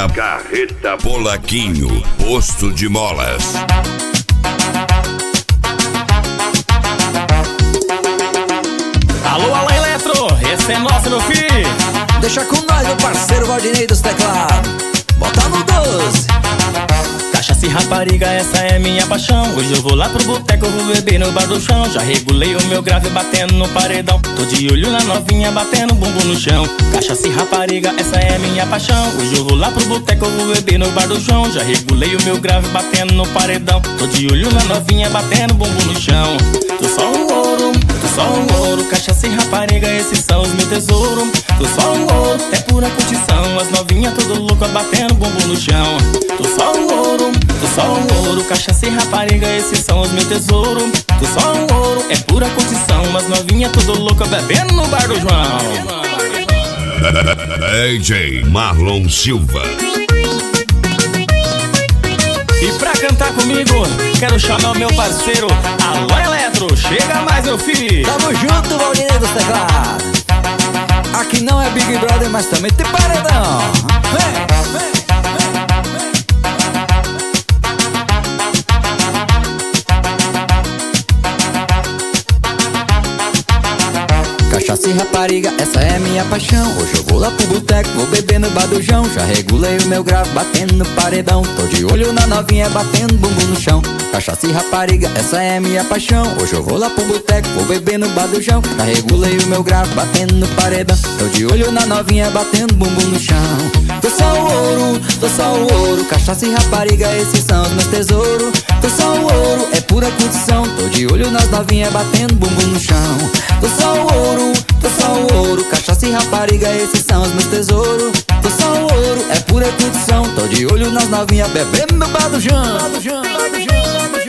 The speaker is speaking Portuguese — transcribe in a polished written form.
Carreta Polaquinho, posto de molas. Alô, alô, Eletro, esse é nosso, meu filho. Deixa com nós, meu parceiro Valdinei dos teclados. Bota no 12. Cachaça e rapariga, essa é minha paixão. Hoje eu vou lá pro boteco, vou beber no bar do chão. Já regulei o meu grave batendo no paredão. Tô de olho na novinha batendo bumbum no chão. Cachaça e rapariga, essa é minha paixão. Hoje eu vou lá pro boteco, vou beber no bar do chão. Já regulei o meu grave batendo no paredão. Tô de olho na novinha batendo bumbum no chão. Tô só um ouro, tô só um ouro. Cachaça e rapariga, esses são os meus tesouros. Tô só um ouro, é pura curtição. As novinhas tudo louca batendo bumbum no chão. Tô só um ouro, tô só um ouro. Cachaça e rapariga, esses são os meus tesouros. Tô só um ouro, é pura curtição. As novinhas tudo louca bebendo no bar do João. DJ Marlon Silva. E pra cantar comigo, quero chamar o meu parceiro Alô, Eletro, chega mais, meu filho. Tamo junto, Valdinei dos teclados. Aqui não é Big Brother, mas também tem paredão. Vem, vem. Cachaça e rapariga, essa é minha paixão. Hoje eu vou lá pro boteco, vou beber no bar do João. Já regulei o meu grave batendo no paredão. Tô de olho na novinha batendo bumbum no chão. Cachaça e rapariga, essa é minha paixão. Hoje eu vou lá pro boteco, vou beber no bar do João. Já regulei o meu grave batendo no paredão. Tô de olho na novinha batendo bumbum no chão. Tô só o ouro, tô só o ouro. Cachaça e rapariga, esses são os meus tesouros. Tô só o ouro, é pura curtição. Tô de olho nas novinhas batendo bumbum no chão. Tô só o ouro, tô só o ouro. Cachaça e rapariga, esses são os meus tesouros. Tô só o ouro, é pura curtição. Tô de olho nas novinhas bebendo no bar do João.